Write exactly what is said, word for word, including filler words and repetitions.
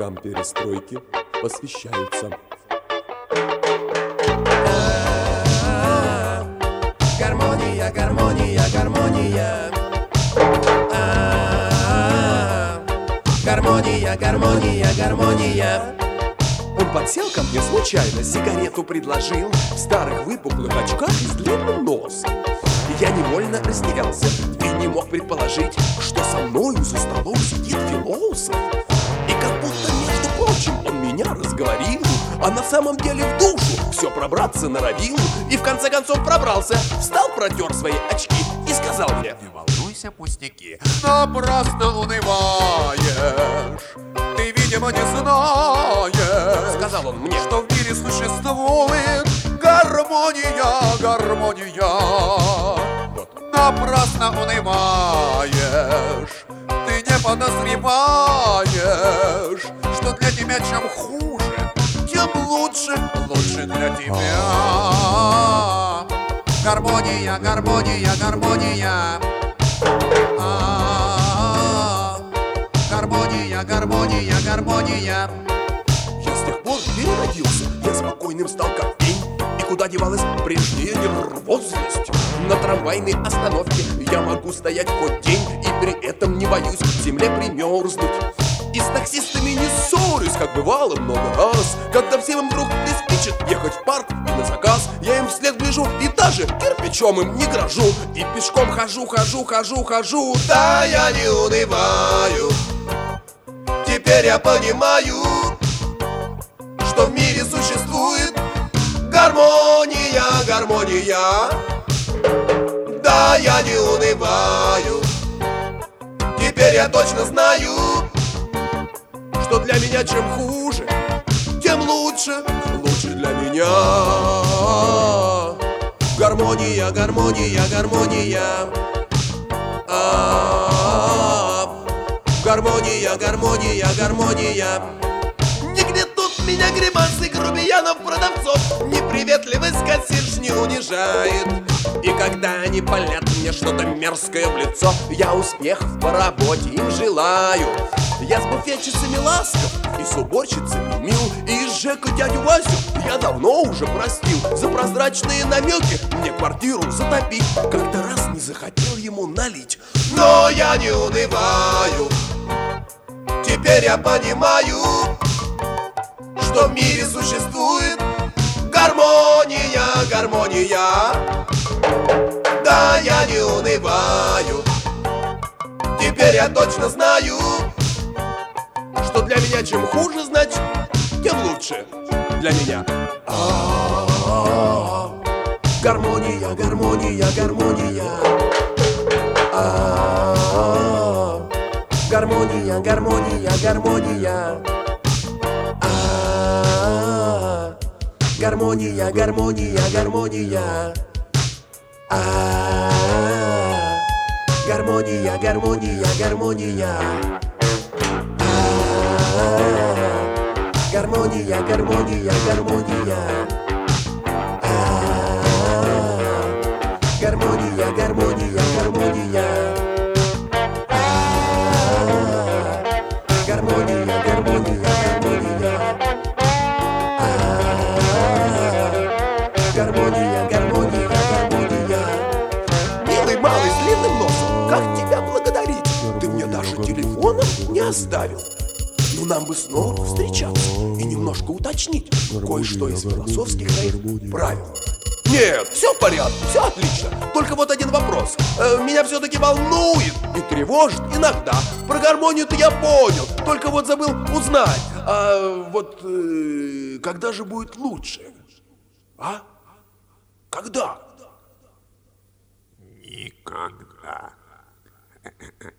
богам перестройки посвящаются. Гармония, гармония, гармония. Гармония, гармония, гармония. Он подсел ко мне случайно, сигарету предложил, в старых выпуклых очках и с длинным носом. Я невольно растерялся и не мог предположить, что со мною за столом сидит философ. И как будто, между прочим, он меня разговорил, а на самом деле в душу все пробраться норовил. И в конце концов пробрался, встал, протер свои очки и сказал мне: не волнуйся, пустяки, напрасно унываешь. Ты, видимо, не знаешь, сказал он мне, что в мире существует гармония, гармония. Вот. Напрасно унываешь. Ты не подозреваешь, что для тебя чем хуже, тем лучше, лучше для тебя. Гармония, гармония, гармония. А-а-а. Гармония, гармония, гармония. Я с тех пор переродился, я спокойным стал как тень. И куда девалась прежняя нервозность? На трамвайной остановке я могу стоять хоть день, и при этом не боюсь к земле примерзнуть. И с таксистами не ссорюсь, как бывало много раз. Когда всем им вдруг приспичит ехать в парк и на заказ, я им вслед гляжу и даже кирпичом им не грожу. И пешком хожу, хожу, хожу, хожу. Да, я не унываю. Теперь я понимаю, что в мире существует гармония, гармония. Да, я не унываю. Теперь я точно знаю, что для меня чем хуже, тем лучше, лучше для меня. Гармония, гармония, гармония. А-а-а. Гармония, гармония, гармония. Не гнетут меня гримасы грубиянов продавцов, неприветливость кассирш не унижает. И когда они палят мне что-то мерзкое в лицо, я успехов по работе им желаю. Я с буфетчицами ласков и с уборщицами мил, и с Жеку дядю Васю я давно уже простил за прозрачные намеки мне квартиру затопить. Как-то раз не захотел ему налить, но я не унываю. Теперь я понимаю, что в мире существует гармония, гармония. Да, я не унываю. Теперь я точно знаю, что для меня чем хуже, значит, тем лучше для меня. А-а-а. Гармония, гармония, гармония. А-а-а. Гармония, гармония, гармония. А-а-а. Гармония, гармония, гармония. А-а-а. Гармония, гармония, гармония. А-а-а. Гармония, гармония, гармония. А-а-а. Гармония, гармония, гармония. А-а-а. Гармония, гармония, гармония. А-а-а. Гармония, гармония, гармония. Милый малый с длинным носом, как тебя благодарить? Ты мне даже телефоном не оставил. Ну нам бы снова встречаться и немножко уточнить кое-что из философских моих правил. Нет, все в порядке, все отлично. Только вот один вопрос э, меня все-таки волнует и тревожит иногда. Про гармонию-то я понял, только вот забыл узнать. А вот э, когда же будет лучше? А? Когда? Никогда.